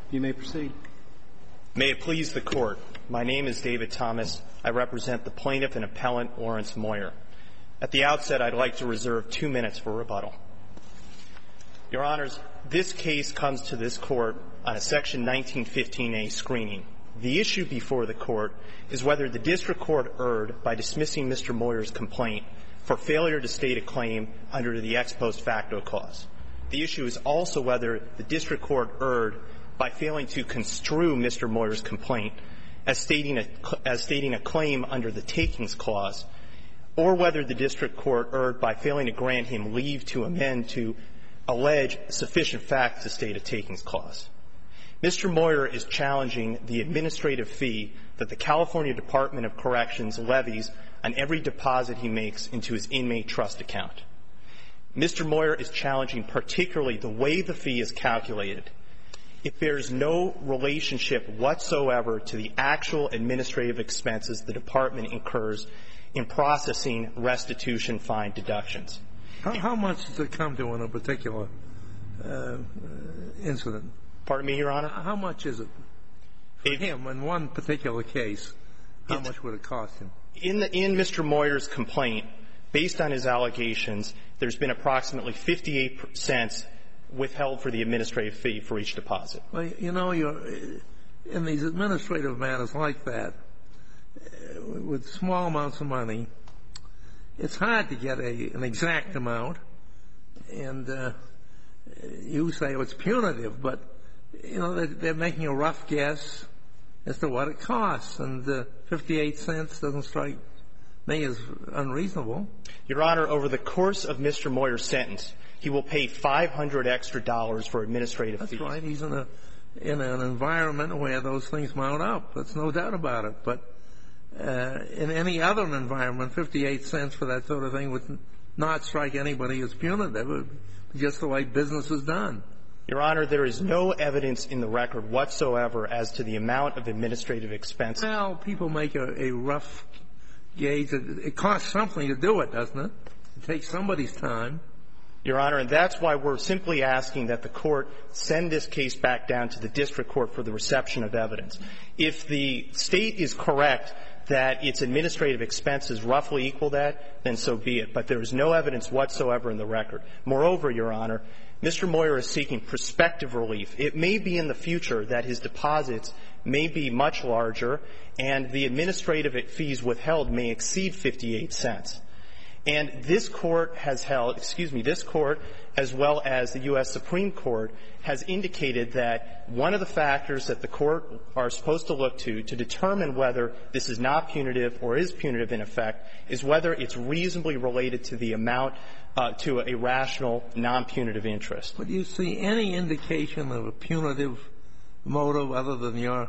You may proceed. May it please the Court. My name is David Thomas. I represent the plaintiff and appellant Lawrence Moyer. At the outset, I'd like to reserve 2 minutes for rebuttal. Your Honors, this case comes to this Court on a Section 1915a screening. The issue before the Court is whether the District Court erred by dismissing Mr. Moyer's complaint for failure to state a claim under the ex post facto clause. The issue is also whether the District Court erred by failing to construe Mr. Moyer's complaint as stating a claim under the takings clause, or whether the District Court erred by failing to grant him leave to amend to allege sufficient facts to state a takings clause. Mr. Moyer is challenging the administrative fee that the California Department of Corrections levies on every deposit he makes into his inmate trust account. Mr. Moyer is challenging particularly the way the fee is calculated. It bears no relationship whatsoever to the actual administrative expenses the Department incurs in processing restitution fine deductions. How much does it come to in a particular incident? Pardon me, Your Honor? How much is it for him in one particular case? How much would it cost him? In Mr. Moyer's complaint, based on his allegations, there's been approximately 58 cents withheld for the administrative fee for each deposit. Well, you know, in these administrative matters like that, with small amounts of money, it's hard to get an exact amount. And you say it's punitive, but, you know, they're making a rough guess as to what it costs. And 58 cents doesn't strike me as unreasonable. Your Honor, over the course of Mr. Moyer's sentence, he will pay $500 extra for administrative fees. That's right. He's in an environment where those things mount up. There's no doubt about it. But in any other environment, 58 cents for that sort of thing would not strike anybody as punitive. It would be just the way business is done. Your Honor, there is no evidence in the record whatsoever as to the amount of administrative expenses. Well, people make a rough gauge. It costs something to do it, doesn't it? It takes somebody's time. Your Honor, and that's why we're simply asking that the Court send this case back down to the District Court for the reception of evidence. If the State is correct that its administrative expenses roughly equal that, then so be it. But there is no evidence whatsoever in the record. Moreover, Your Honor, Mr. Moyer is seeking prospective relief. It may be in the future that his deposits may be much larger and the administrative fees withheld may exceed 58 cents. And this Court has held, this Court, as well as the U.S. Supreme Court, has indicated that one of the factors that the Court are supposed to look to determine whether this is not punitive or is punitive in effect is whether it's reasonably related to the amount to a rational, non-punitive interest. But do you see any indication of a punitive motive other than your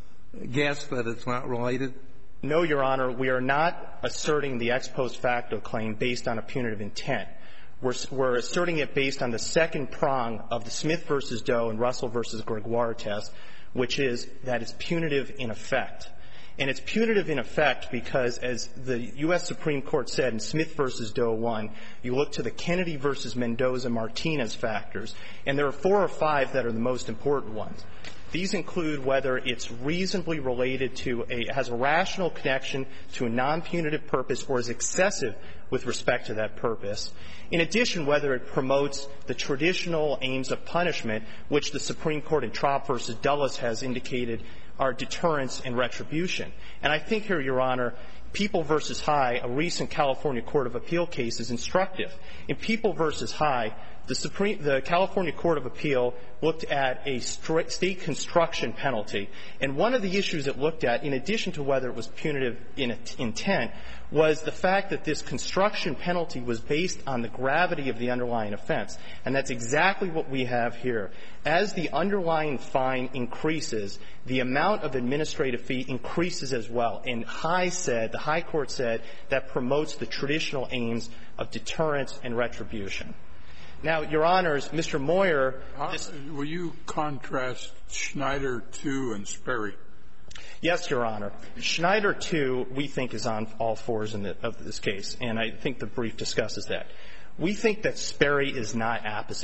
guess that it's not related? No, Your Honor. We are not asserting the ex post facto claim based on a punitive intent. We're asserting it based on the second prong of the Smith v. Doe and Russell v. Gregoire test, which is that it's punitive in effect. And it's punitive in effect because, as the U.S. Supreme Court said in Smith v. Doe 1, you look to the Kennedy v. Mendoza-Martinez factors, and there are 4 or 5 that are the most important ones. These include whether it's reasonably related to has a rational connection to a non-punitive purpose or is excessive with respect to that purpose. In addition, whether it promotes the traditional aims of punishment, which the Supreme Court in Traub v. Dulles has indicated are deterrence and retribution. And I think here, Your Honor, People v. High, a recent California Court of Appeal case, is instructive. In People v. High, the California Court of Appeal looked at a state construction penalty. And one of the issues it looked at, in addition to whether it was punitive in intent, was the fact that this construction penalty was based on the gravity of the underlying offense. And that's exactly what we have here. As the underlying fine increases, the amount of administrative fee increases as well. And the High Court said that promotes the traditional aims of deterrence and retribution. Now, Your Honors, Mr. Moyer — Will you contrast Schneider 2 and Sperry? Yes, Your Honor. Schneider 2, we think, is on all fours of this case, and I think the brief discusses that. We think that Sperry is not apposite.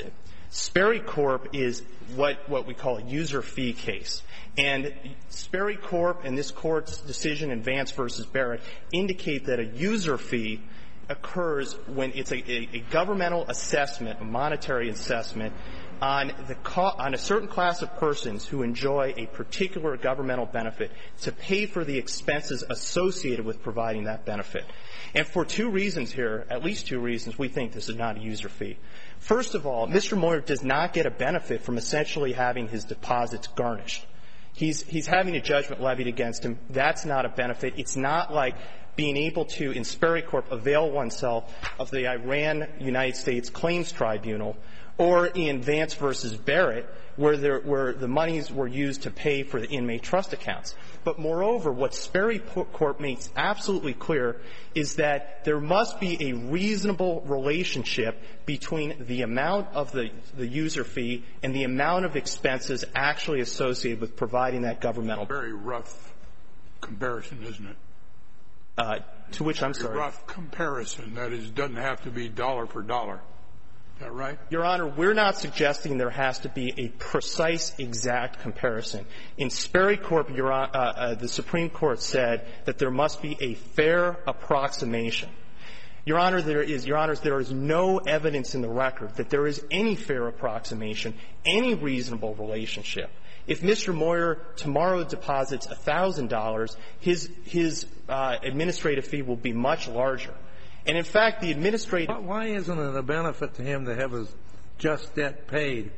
Sperry Corp is what we call a user fee case. And Sperry Corp and this Court's decision in Vance v. Barrett indicate that a user fee occurs when it's a governmental assessment, a monetary assessment, on a certain class of persons who enjoy a particular governmental benefit to pay for the expenses associated with providing that benefit. And for two reasons here, at least two reasons, we think this is not a user fee. First of all, Mr. Moyer does not get a benefit from essentially having his deposits garnished. He's having a judgment levied against him. That's not a benefit. It's not like being able to, in Sperry Corp, avail oneself of the Iran-United States Claims Tribunal, or in Vance v. Barrett, where the monies were used to pay for the inmate trust accounts. But moreover, what Sperry Corp makes absolutely clear is that there must be a reasonable relationship between the amount of the user fee and the amount of expenses actually associated with providing that governmental. Very rough comparison, isn't it? To which I'm sorry. A rough comparison. That is, doesn't have to be dollar for dollar. Is that right? Your Honor, we're not suggesting there has to be a precise, exact comparison. In Sperry Corp, the Supreme Court said that there must be a fair approximation. Your Honor, there is no evidence in the record that there is any fair approximation, any reasonable relationship. If Mr. Moyer tomorrow deposits $1,000, his administrative fee will be much larger. And in fact, the administrative. Why isn't it a benefit to him to have his just debt paid?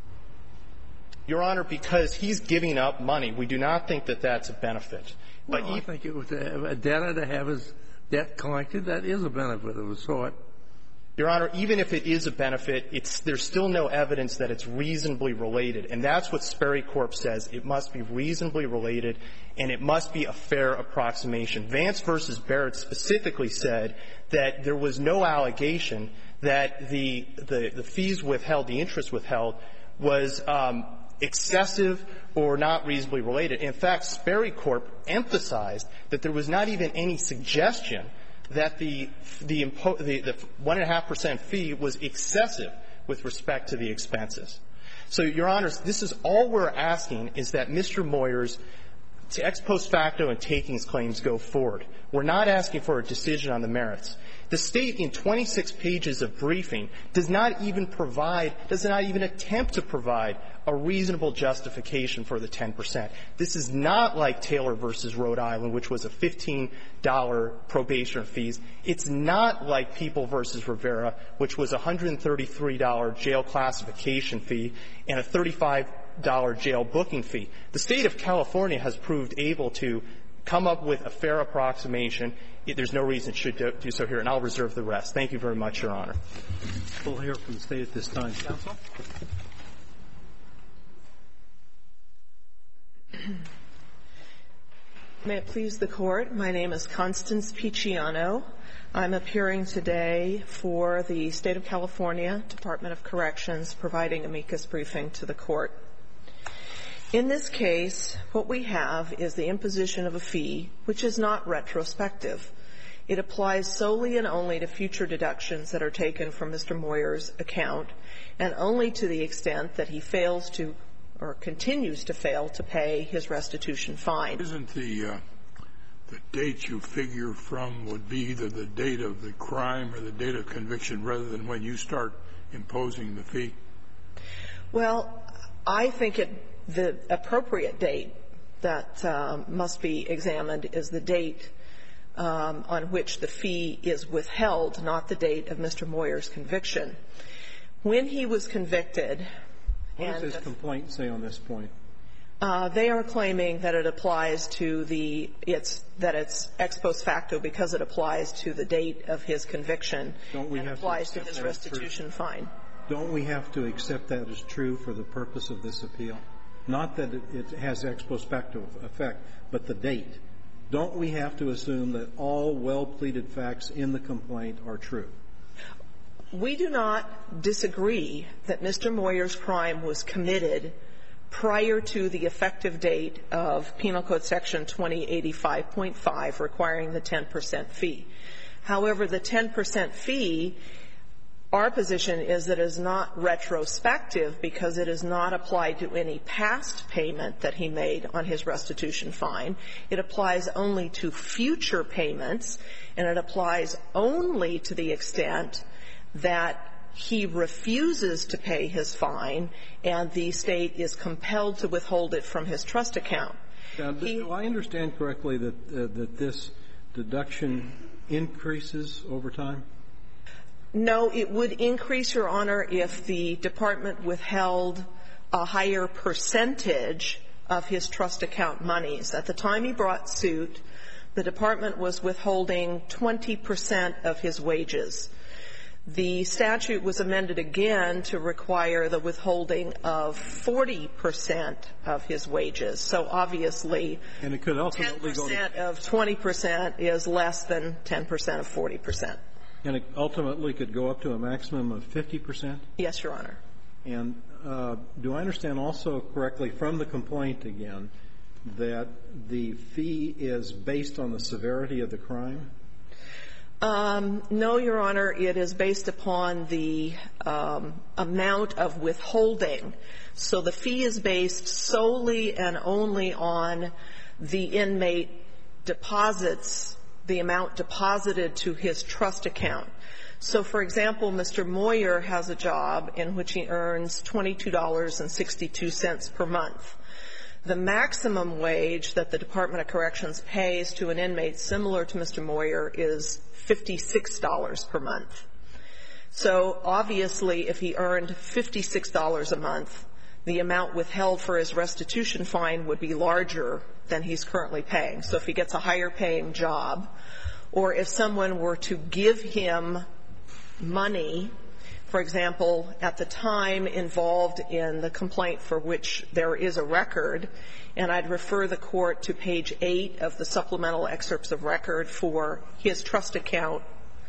Your Honor, because he's giving up money. We do not think that that's a benefit. Well, I think it was a debtor to have his debt collected. That is a benefit of a sort. Your Honor, even if it is a benefit, there's still no evidence that it's reasonably related. And that's what Sperry Corp says. It must be reasonably related, and it must be a fair approximation. Vance v. Barrett specifically said that there was no allegation that the fees withheld, the interest withheld, was excessive or not reasonably related. In fact, Sperry Corp emphasized that there was not even any suggestion that the 1.5% fee was excessive with respect to the expenses. So, Your Honors, this is all we're asking is that Mr. Moyer's ex post facto and takings claims go forward. We're not asking for a decision on the merits. The State, in 26 pages of briefing, does not even attempt to provide a reasonable justification for the 10%. This is not like Taylor v. Rhode Island, which was a $15 probation fees. It's not like People v. Rivera, which was a $133 jail classification fee and a $35 jail booking fee. The State of California has proved able to come up with a fair approximation. There's no reason it should do so here, and I'll reserve the rest. Thank you very much, Your Honor. We'll hear from the State at this time. Counsel? May it please the Court. My name is Constance Picciano. I'm appearing today for the State of California Department of Corrections, providing amicus briefing to the Court. In this case, what we have is the imposition of a fee, which is not retrospective. It applies solely and only to future deductions that are taken from Mr. Moyer's account, and only to the extent that he fails to or continues to fail to pay his restitution fine. Isn't the date you figure from would be either the date of the crime or the date of conviction rather than when you start imposing the fee? Well, I think the appropriate date that must be examined is the date on which the fee is withheld, not the date of Mr. Moyer's conviction. When he was convicted. What does his complaint say on this point? They are claiming that it applies to that it's ex post facto because it applies to the date of his conviction and applies to his restitution fine. Don't we have to accept that as true for the purpose of this appeal? Not that it has ex post facto effect, but the date. Don't we have to assume that all well-pleaded facts in the complaint are true? We do not disagree that Mr. Moyer's crime was committed prior to the effective date of Penal Code Section 2085.5 requiring the 10% fee. However, the 10% fee Our position is that it is not retrospective because it is not applied to any past payment that he made on his restitution fine. It applies only to future payments, and it applies only to the extent that he refuses to pay his fine and the State is compelled to withhold it from his trust account. Now, do I understand correctly that this deduction increases over time? No, it would increase, Your Honor, if the Department withheld a higher percentage of his trust account monies. At the time he brought suit, the Department was withholding 20% of his wages. The statute was amended again to require the withholding of 40% of his wages. So obviously, and it could ultimately 10% of 20% is less than 10% of 40%. And it ultimately could go up to a maximum of 50%? Yes, Your Honor. And do I understand also correctly from the complaint again that the fee is based on the severity of the crime? No, Your Honor. It is based upon the amount of withholding. So the fee is based solely and only on the inmate deposits, the amount deposited to his trust account. So, for example, Mr. Moyer has a job in which he earns $22.62 per month. The maximum wage that the Department of Corrections pays to an inmate similar to Mr. Moyer is $56 per month. So, obviously, if he earned $56 a month, the amount withheld for his restitution fine would be larger than he's currently paying. So if he gets a higher paying job, or if someone were to give him money, for example, at the time involved in the complaint for which there is a record, and I'd refer the Court to page 8 of the supplemental excerpts of record for his trust account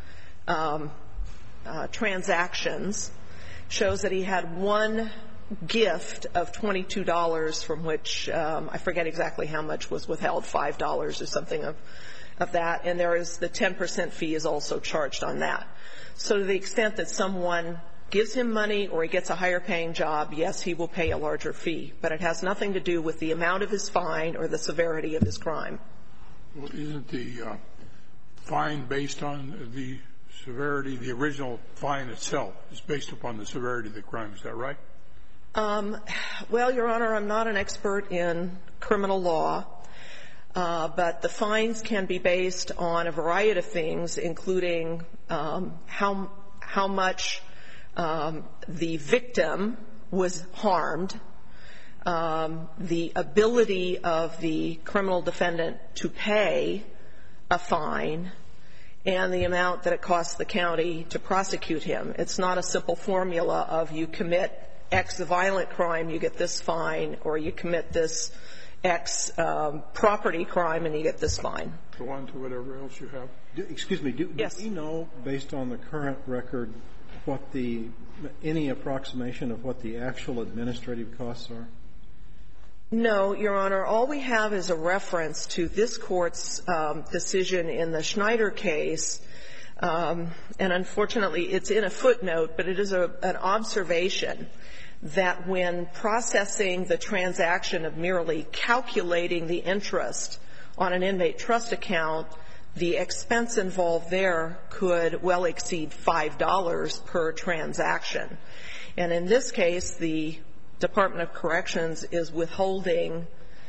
transactions, shows that he had one gift of $22 from which I forget exactly how much was withheld, $5 or something of that, and there is the 10% fee is also charged on that. So to the extent that someone gives him money or he gets a higher paying job, yes, he will pay a larger fee, but it has nothing to do with the amount of his fine or the severity of his crime. Well, isn't the fine based on the severity, the original fine itself is based upon the severity of the crime, is that right? Well, Your Honor, I'm not an expert in criminal law, but the fines can be based on a variety of things, including how much the victim was harmed, the ability of the criminal defendant to pay a fine, and the amount that it costs the county to prosecute him. It's not a simple formula of you commit X violent crime, you get this fine, or you commit this X property crime and you get this fine. Go on to whatever else you have. Excuse me. Do yes. we know, based on the current record, what any approximation of what the actual administrative costs are? No, Your Honor. All we have is a reference to this Court's decision in the Schneider case, and unfortunately it's in a footnote, but it is an observation that when processing the transaction of merely calculating the interest on an inmate trust account, the expense involved there could well exceed $5 per transaction. And in this case, the Department of Corrections is withholding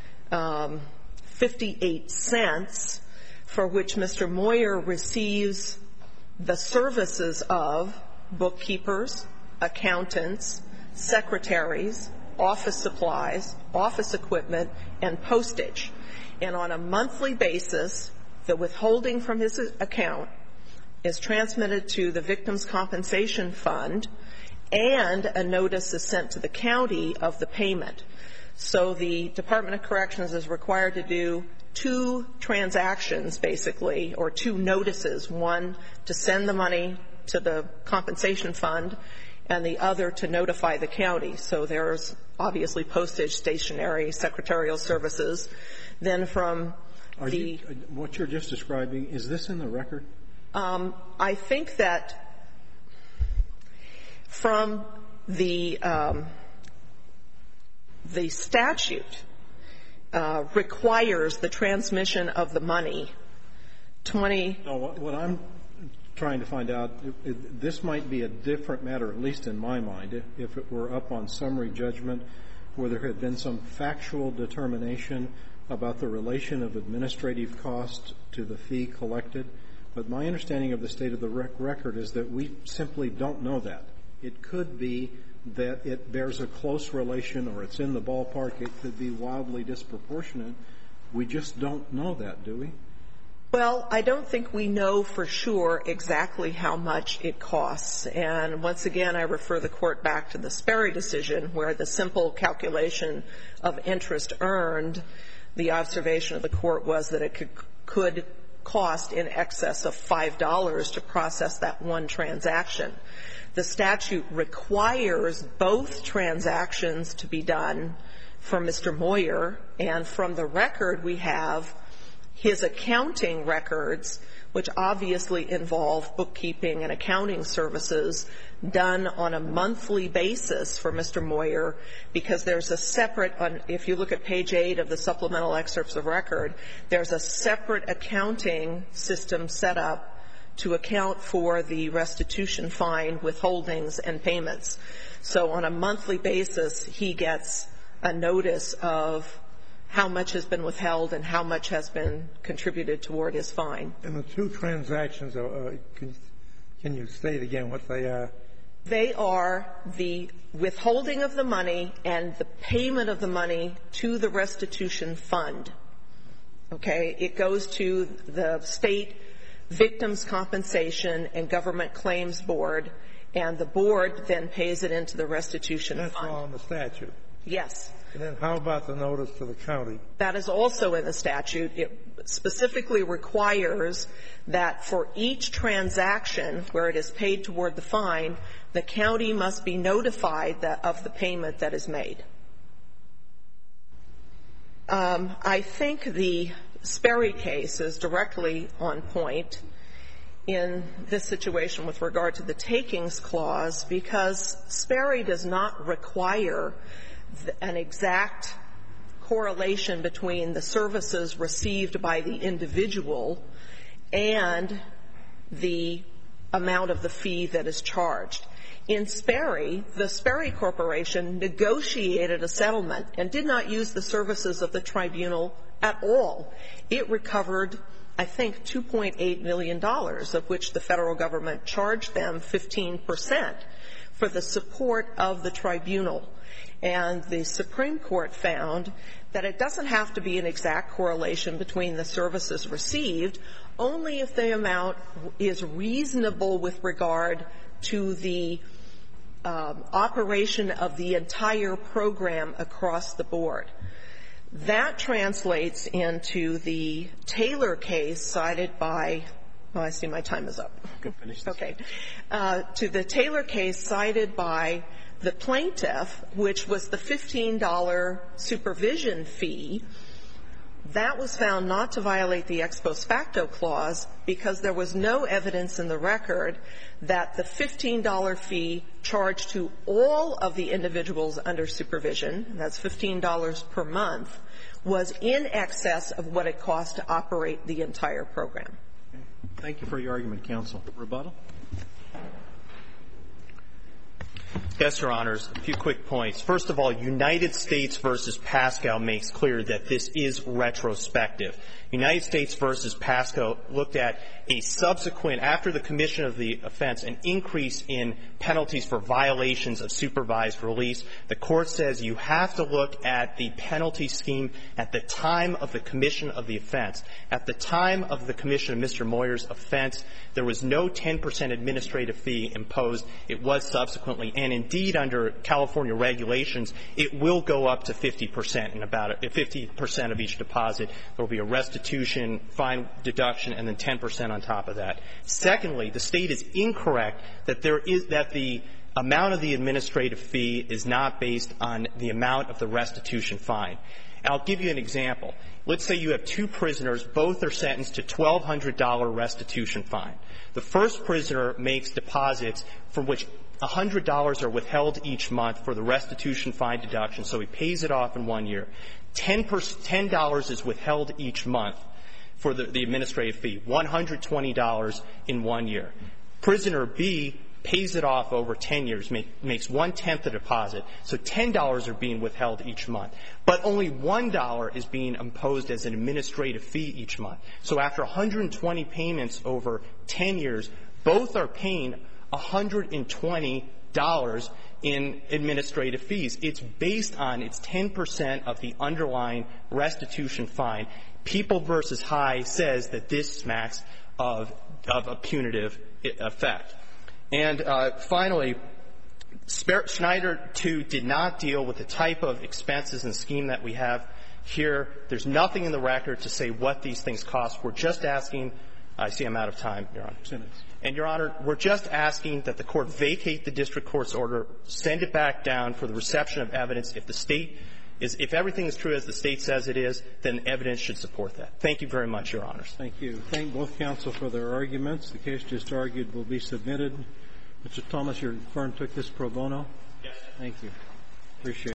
58 cents, for which Mr. Moyer receives the services of bookkeepers, accountants, secretaries, office supplies, office equipment, and postage. And on a monthly basis, the withholding from his account is transmitted to the Victims' Compensation Fund, and a notice is sent to the county of the payment. So the Department of Corrections is required to do two transactions, basically, or two notices, one to send the money to the compensation fund and the other to notify the county. So there's obviously postage, stationery, secretarial services. Then from what you're just describing, is this in the record? I think that from the statute requires the transmission of the money. What I'm trying to find out, this might be a different matter, at least in my mind, if it were up on summary judgment where there had been some factual determination about the relation of administrative costs to the fee collected. But my understanding of the state of the record is that we simply don't know that. It could be that it bears a close relation or it's in the ballpark. It could be wildly disproportionate. We just don't know that, do we? Well, I don't think we know for sure exactly how much it costs. And once again, I refer the Court back to the Sperry decision, where the simple calculation of interest earned, the observation of the Court was that it could cost in excess of $5 to process that one transaction. The statute requires both transactions to be done for Mr. Moyer, and from the record we have his accounting records, which obviously involve bookkeeping and accounting services, done on a monthly basis for Mr. Moyer, because there's a separate, if you look at page 8 of the supplemental excerpts of record, there's a separate accounting system set up to account for the restitution fine, withholdings, and payments. So on a monthly basis, he gets a notice of how much has been withheld and how much has been contributed toward his fine. And the two transactions, can you state again what they are? They are the withholding of the money and the payment of the money to the restitution fund. Okay? It goes to the State Victims Compensation and Government Claims Board, and the board then pays it into the restitution fund. That's all in the statute? Yes. And then how about the notice to the county? That is also in the statute. It specifically requires that for each transaction where it is paid toward the fine, the county must be notified of the payment that is made. I think the Sperry case is directly on point in this situation with regard to the takings clause, because Sperry does not require an exact correlation between the services received by the individual and the amount of the fee that is charged. In Sperry, the Sperry Corporation negotiated a settlement and did not use the services of the tribunal at all. It recovered, I think, $2.8 million, of which the federal government charged them 15% for the support of the tribunal. And the Supreme Court found that it doesn't have to be an exact correlation between the services received, only if the amount is reasonable with regard to the operation of the entire program across the board. That translates into the Taylor case cited by – oh, I see my time is up. Okay. To the Taylor case cited by the plaintiff, which was the $15 supervision fee. That was found not to violate the ex post facto clause because there was no evidence in the record that the $15 fee charged to all of the individuals under supervision, and that's $15 per month, was in excess of what it cost to operate the entire program. Thank you for your argument, counsel. Rebuttal? Yes, Your Honors. A few quick points. First of all, United States v. Pascal makes clear that this is retrospective. United States v. Pascal looked at a subsequent, after the commission of the offense, an increase in penalties for violations of supervised release. The Court says you have to look at the penalty scheme at the time of the commission of the offense. At the time of the commission of Mr. Moyer's offense, there was no 10% administrative fee imposed. It was subsequently, and indeed under California regulations, it will go up to 50% in about 50% of each deposit. There will be a restitution, fine deduction, and then 10% on top of that. Secondly, the State is incorrect that the amount of the administrative fee is not based on the amount of the restitution fine. I'll give you an example. Let's say you have two prisoners. Both are sentenced to $1,200 restitution fine. The first prisoner makes deposits from which $100 are withheld each month for the restitution fine deduction, so he pays it off in 1 year. $10 is withheld each month for the administrative fee, $120 in 1 year. Prisoner B pays it off over 10 years, makes 1/10 the deposit, so $10 are being withheld each month. But only $1 is being imposed as an administrative fee each month. So after 120 payments over 10 years, both are paying $120 in administrative fees. It's based on its 10% of the underlying restitution fine. People v. High says that this smacks of a punitive effect. And finally, Schneider, too, did not deal with the type of expenses and scheme that we have here. There's nothing in the record to say what these things cost. We're just asking – I see I'm out of time, Your Honor. And, Your Honor, we're just asking that the Court vacate the district court's order, send it back down for the reception of evidence. If the State is – if everything is true as the State says it is, then evidence should support that. Thank you very much, Your Honors. Thank you. Thank both counsel for their arguments. The case just argued will be submitted. Mr. Thomas, your firm took this pro bono? Yes. Thank you. Appreciate it.